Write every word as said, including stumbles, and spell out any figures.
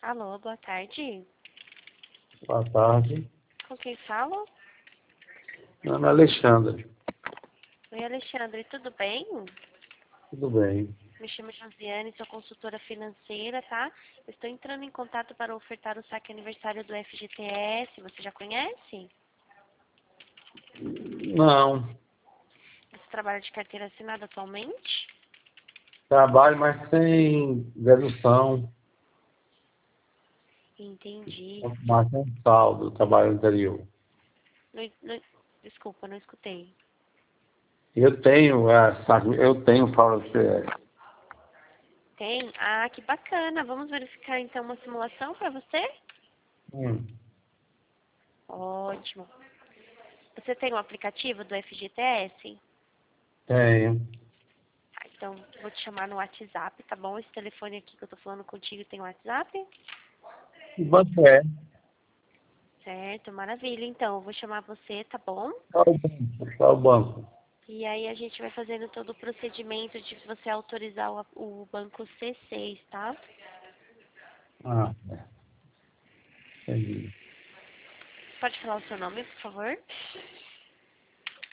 Alô, boa tarde. Boa tarde. Com quem falo? Meu nome é Alexandre. Oi, Alexandre, tudo bem? Tudo bem. Me chamo Josiane, sou consultora financeira, tá? Estou entrando em contato para ofertar o saque aniversário do F G T S. Você já conhece? Não. Você trabalha de carteira assinada atualmente? Trabalho, mas sem dedução. Entendi. Mas sem saldo do trabalho anterior. Não- não- desculpa, não escutei. Eu tenho, é, sabe, eu tenho Fora C S. Tem? Ah, que bacana. Vamos verificar então uma simulação para você? Hum, Ótimo. Você tem o aplicativo do F G T S? tenho. Tá, então vou te chamar no WhatsApp, tá bom? Esse telefone aqui que eu tô falando contigo tem WhatsApp? E você? Certo, maravilha. Então, eu vou chamar você, tá bom? Qual o banco? Qual o banco? E aí a gente vai fazendo todo o procedimento de você autorizar o, o banco C seis, tá? Ah, entendi. Pode falar o seu nome, por favor?